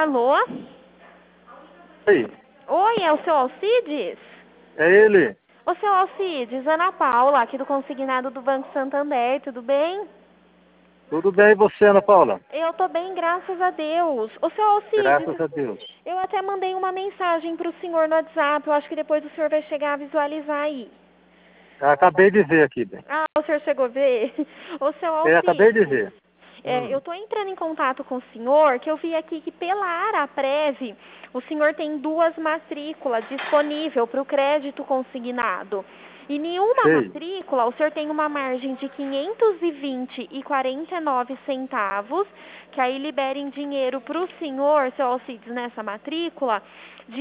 Alô? Oi, Oi, é o seu Alcides? é ele. Ô, seu Alcides, Ana Paula, aqui do consignado do Banco Santander, tudo bem? Tudo bem e você, Ana Paula? Eu tô bem, graças a Deus. Ô, seu Alcides, Graças a Deus. eu até mandei uma mensagem pro senhor no WhatsApp, eu acho que depois o senhor vai chegar a visualizar aí. Acabei de ver aqui, bem. Ah, o senhor chegou a ver? Ô, seu Acabei de Alcides, ver. eu tô entrando em contato com o senhor, que eu vi aqui que pela Araprev, o senhor tem 2 matrículas disponível para o crédito consignado. E nenhuma Sei. matrícula, o senhor tem uma margem de 520,49 centavos, que aí libera em dinheiro para o senhor, seu Alcides, nessa matrícula, de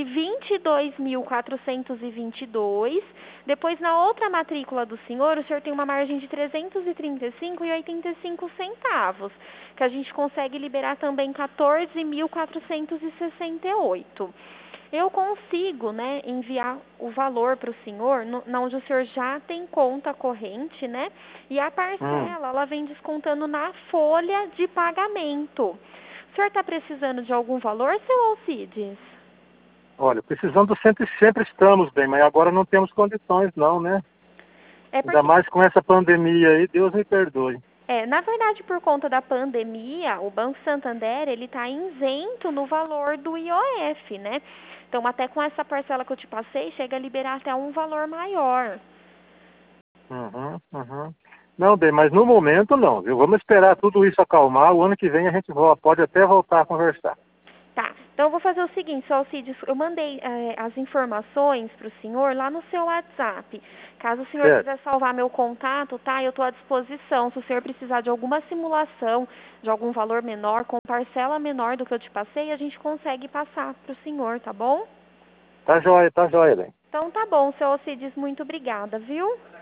22.422. Depois, na outra matrícula do senhor, o senhor tem uma margem de 335,85 centavos, que a gente consegue liberar também 14.468. Eu consigo, né, enviar o valor para o senhor, onde o senhor já tem conta corrente, né? E a parcela, ela vem descontando na folha de pagamento. O senhor está precisando de algum valor, seu Alcides? Olha, precisando sempre estamos, bem, mas agora não temos condições não, né? Ainda mais com essa pandemia aí, Deus me perdoe. Na verdade, por conta da pandemia, o Banco Santander, ele está isento no valor do IOF, né? Então, até com essa parcela que eu te passei, chega a liberar até um valor maior. Não, bem, mas no momento não, viu? Vamos esperar tudo isso acalmar, o ano que vem a gente pode até voltar a conversar. Tá, então eu vou fazer o seguinte, seu Alcides, eu mandei as informações para o senhor lá no seu WhatsApp. Caso o senhor quiser salvar meu contato, tá? Eu estou à disposição. Se o senhor precisar de alguma simulação, de algum valor menor, com parcela menor do que eu te passei, a gente consegue passar para o senhor, tá bom? Tá joia, bem. Então tá bom, seu Alcides, muito obrigada, viu?